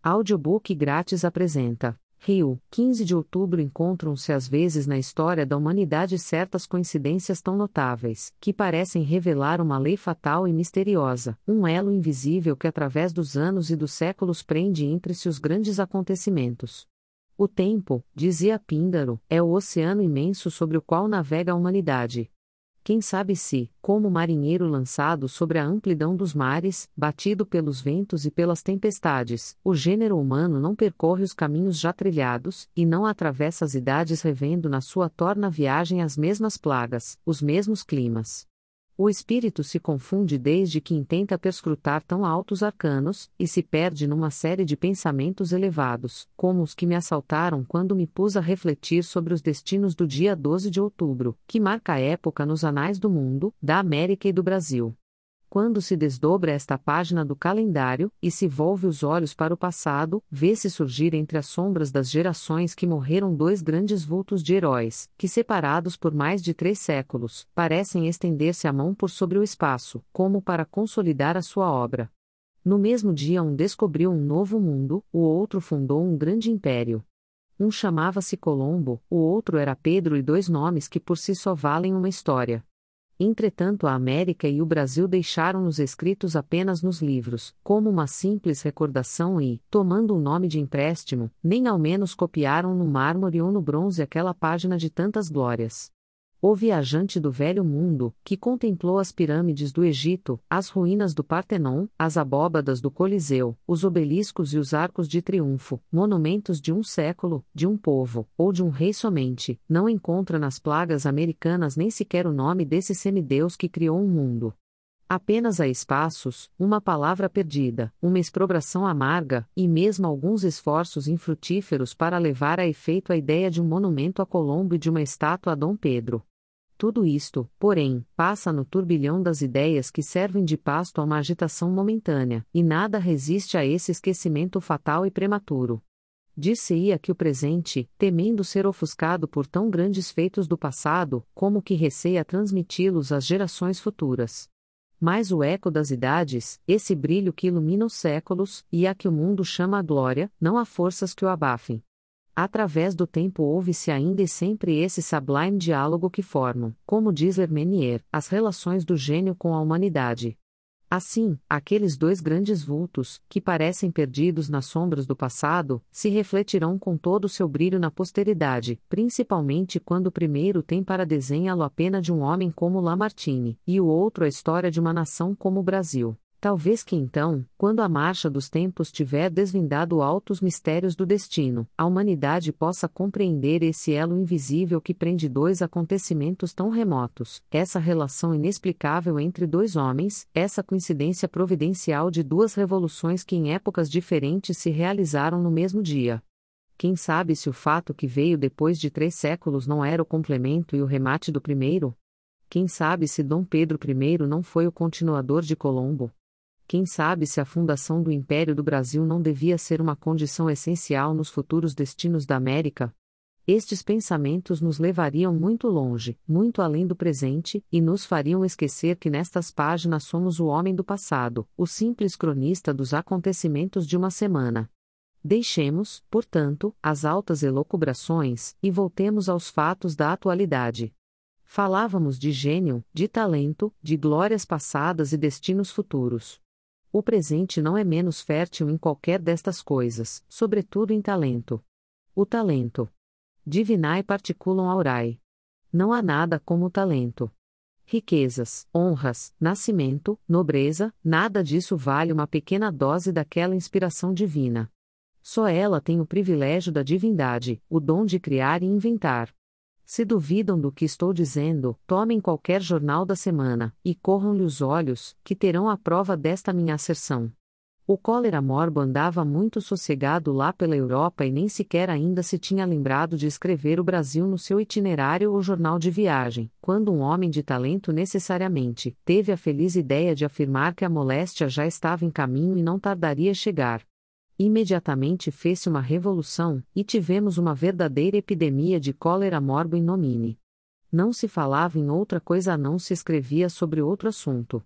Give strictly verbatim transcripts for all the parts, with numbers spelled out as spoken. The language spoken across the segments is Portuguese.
Audiobook grátis apresenta. Rio, quinze de outubro. Encontram-se às vezes na história da humanidade certas coincidências tão notáveis, que parecem revelar uma lei fatal e misteriosa, um elo invisível que através dos anos e dos séculos prende entre si os grandes acontecimentos. O tempo, dizia Píndaro, é o oceano imenso sobre o qual navega a humanidade. Quem sabe se, como marinheiro lançado sobre a amplidão dos mares, batido pelos ventos e pelas tempestades, o gênero humano não percorre os caminhos já trilhados, e não atravessa as idades revendo na sua torna viagem as mesmas plagas, os mesmos climas. O espírito se confunde desde que intenta perscrutar tão altos arcanos, e se perde numa série de pensamentos elevados, como os que me assaltaram quando me pus a refletir sobre os destinos do dia doze de outubro, que marca a época nos anais do mundo, da América e do Brasil. Quando se desdobra esta página do calendário, e se volve os olhos para o passado, vê-se surgir entre as sombras das gerações que morreram dois grandes vultos de heróis, que separados por mais de três séculos, parecem estender-se a mão por sobre o espaço, como para consolidar a sua obra. No mesmo dia um descobriu um novo mundo, o outro fundou um grande império. Um chamava-se Colombo, o outro era Pedro, e dois nomes que por si só valem uma história. Entretanto, a América e o Brasil deixaram-nos escritos apenas nos livros, como uma simples recordação e, tomando um nome de empréstimo, nem ao menos copiaram no mármore ou no bronze aquela página de tantas glórias. O viajante do velho mundo, que contemplou as pirâmides do Egito, as ruínas do Partenon, as abóbadas do Coliseu, os obeliscos e os arcos de triunfo, monumentos de um século, de um povo, ou de um rei somente, não encontra nas plagas americanas nem sequer o nome desse semideus que criou um mundo. Apenas há espaços, uma palavra perdida, uma exprobração amarga, e mesmo alguns esforços infrutíferos para levar a efeito a ideia de um monumento a Colombo e de uma estátua a Dom Pedro. Tudo isto, porém, passa no turbilhão das ideias que servem de pasto a uma agitação momentânea, e nada resiste a esse esquecimento fatal e prematuro. Dir-se-ia que o presente, temendo ser ofuscado por tão grandes feitos do passado, como que receia transmiti-los às gerações futuras. Mas o eco das idades, esse brilho que ilumina os séculos, e a que o mundo chama a glória, não há forças que o abafem. Através do tempo ouve-se ainda e sempre esse sublime diálogo que formam, como diz Lermenier, as relações do gênio com a humanidade. Assim, aqueles dois grandes vultos, que parecem perdidos nas sombras do passado, se refletirão com todo o seu brilho na posteridade, principalmente quando o primeiro tem para desenhá-lo a pena de um homem como Lamartine, e o outro a história de uma nação como o Brasil. Talvez que então, quando a marcha dos tempos tiver desvendado altos mistérios do destino, a humanidade possa compreender esse elo invisível que prende dois acontecimentos tão remotos, essa relação inexplicável entre dois homens, essa coincidência providencial de duas revoluções que em épocas diferentes se realizaram no mesmo dia. Quem sabe se o fato que veio depois de três séculos não era o complemento e o remate do primeiro? Quem sabe se Dom Pedro I não foi o continuador de Colombo? Quem sabe se a fundação do Império do Brasil não devia ser uma condição essencial nos futuros destinos da América? Estes pensamentos nos levariam muito longe, muito além do presente, e nos fariam esquecer que nestas páginas somos o homem do passado, o simples cronista dos acontecimentos de uma semana. Deixemos, portanto, as altas elucubrações, e voltemos aos fatos da atualidade. Falávamos de gênio, de talento, de glórias passadas e destinos futuros. O presente não é menos fértil em qualquer destas coisas, sobretudo em talento. O talento. Divinae particulum aurae. Não há nada como o talento. Riquezas, honras, nascimento, nobreza, nada disso vale uma pequena dose daquela inspiração divina. Só ela tem o privilégio da divindade, o dom de criar e inventar. Se duvidam do que estou dizendo, tomem qualquer jornal da semana, e corram-lhe os olhos, que terão a prova desta minha asserção. O cólera morbo andava muito sossegado lá pela Europa e nem sequer ainda se tinha lembrado de escrever o Brasil no seu itinerário ou jornal de viagem, quando um homem de talento necessariamente teve a feliz ideia de afirmar que a moléstia já estava em caminho e não tardaria a chegar. Imediatamente fez-se uma revolução, e tivemos uma verdadeira epidemia de cólera morbo in nomine. Não se falava em outra coisa, não se escrevia sobre outro assunto.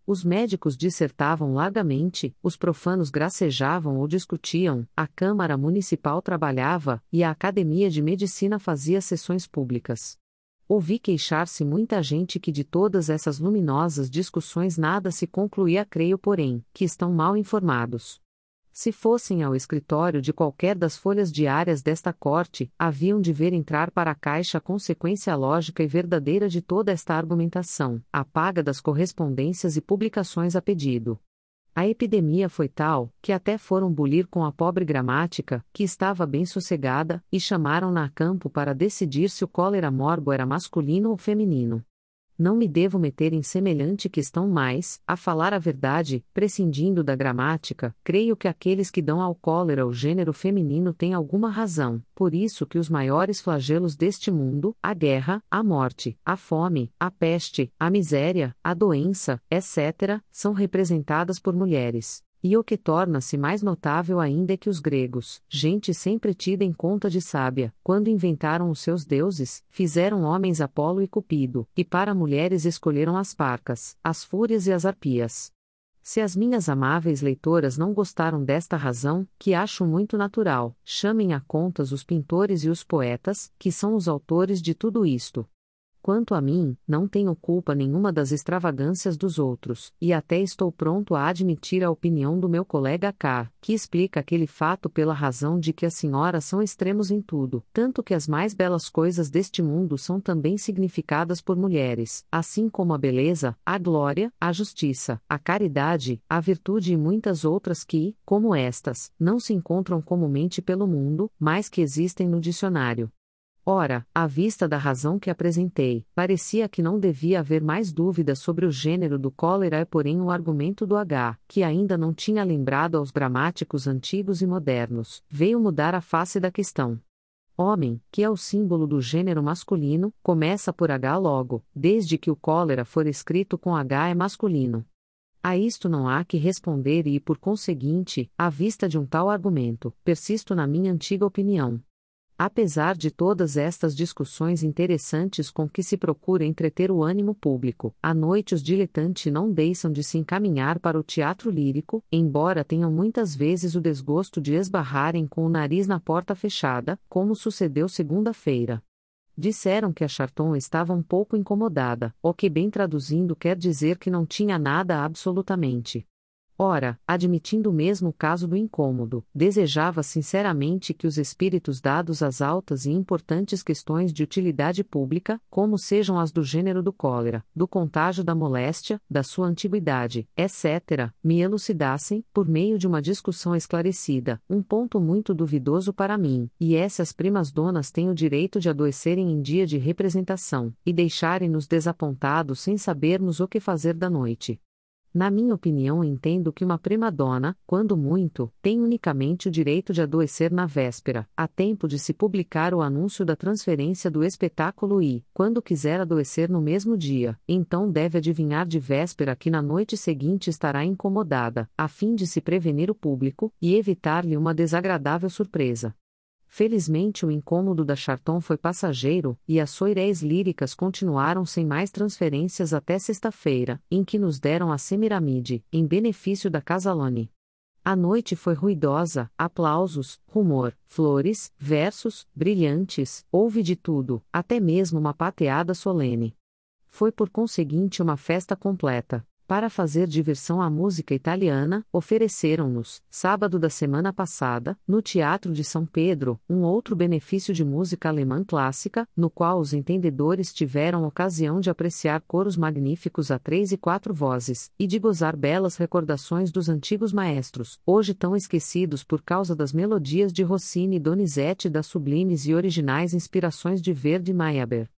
Os médicos dissertavam largamente, os profanos gracejavam ou discutiam, a Câmara Municipal trabalhava, e a Academia de Medicina fazia sessões públicas. Ouvi queixar-se muita gente que de todas essas luminosas discussões nada se concluía. Creio, porém, que estão mal informados. Se fossem ao escritório de qualquer das folhas diárias desta corte, haviam de ver entrar para a caixa a consequência lógica e verdadeira de toda esta argumentação, a paga das correspondências e publicações a pedido. A epidemia foi tal, que até foram bulir com a pobre gramática, que estava bem sossegada, e chamaram-na a campo para decidir se o cólera morbo era masculino ou feminino. Não me devo meter em semelhante questão, mas, a falar a verdade, prescindindo da gramática, creio que aqueles que dão ao cólera o gênero feminino têm alguma razão, por isso que os maiores flagelos deste mundo, a guerra, a morte, a fome, a peste, a miséria, a doença, etcétera, são representadas por mulheres. E o que torna-se mais notável ainda é que os gregos, gente sempre tida em conta de sábia, quando inventaram os seus deuses, fizeram homens Apolo e Cupido, e para mulheres escolheram as parcas, as fúrias e as arpias. Se as minhas amáveis leitoras não gostaram desta razão, que acho muito natural, chamem a contas os pintores e os poetas, que são os autores de tudo isto. Quanto a mim, não tenho culpa nenhuma das extravagâncias dos outros, e até estou pronto a admitir a opinião do meu colega K, que explica aquele fato pela razão de que as senhoras são extremos em tudo, tanto que as mais belas coisas deste mundo são também significadas por mulheres, assim como a beleza, a glória, a justiça, a caridade, a virtude e muitas outras que, como estas, não se encontram comumente pelo mundo, mas que existem no dicionário. Ora, à vista da razão que apresentei, parecia que não devia haver mais dúvida sobre o gênero do cólera é porém o argumento do H, que ainda não tinha lembrado aos gramáticos antigos e modernos, veio mudar a face da questão. Homem, que é o símbolo do gênero masculino, começa por H logo, desde que o cólera for escrito com H é masculino. A isto não há que responder e, por conseguinte, à vista de um tal argumento, persisto na minha antiga opinião. Apesar de todas estas discussões interessantes com que se procura entreter o ânimo público, à noite os diletantes não deixam de se encaminhar para o teatro lírico, embora tenham muitas vezes o desgosto de esbarrarem com o nariz na porta fechada, como sucedeu segunda-feira. Disseram que a Charton estava um pouco incomodada, o que bem traduzindo quer dizer que não tinha nada absolutamente. Ora, admitindo mesmo o caso do incômodo, desejava sinceramente que os espíritos dados às altas e importantes questões de utilidade pública, como sejam as do gênero do cólera, do contágio da moléstia, da sua antiguidade, etcétera, me elucidassem, por meio de uma discussão esclarecida, um ponto muito duvidoso para mim, e essas primas donas têm o direito de adoecerem em dia de representação, e deixarem-nos desapontados sem sabermos o que fazer da noite. Na minha opinião, entendo que uma prima-dona, quando muito, tem unicamente o direito de adoecer na véspera, a tempo de se publicar o anúncio da transferência do espetáculo e, quando quiser adoecer no mesmo dia, então deve adivinhar de véspera que na noite seguinte estará incomodada, a fim de se prevenir o público, e evitar-lhe uma desagradável surpresa. Felizmente o incômodo da Charton foi passageiro, e as soirées líricas continuaram sem mais transferências até sexta-feira, em que nos deram a Semiramide, em benefício da Casalone. A noite foi ruidosa, aplausos, rumor, flores, versos, brilhantes, houve de tudo, até mesmo uma pateada solene. Foi por conseguinte uma festa completa. Para fazer diversão à música italiana, ofereceram-nos, sábado da semana passada, no Teatro de São Pedro, um outro benefício de música alemã clássica, no qual os entendedores tiveram ocasião de apreciar coros magníficos a três e quatro vozes, e de gozar belas recordações dos antigos maestros, hoje tão esquecidos por causa das melodias de Rossini e Donizetti e das sublimes e originais inspirações de Verdi e Meyerbeer.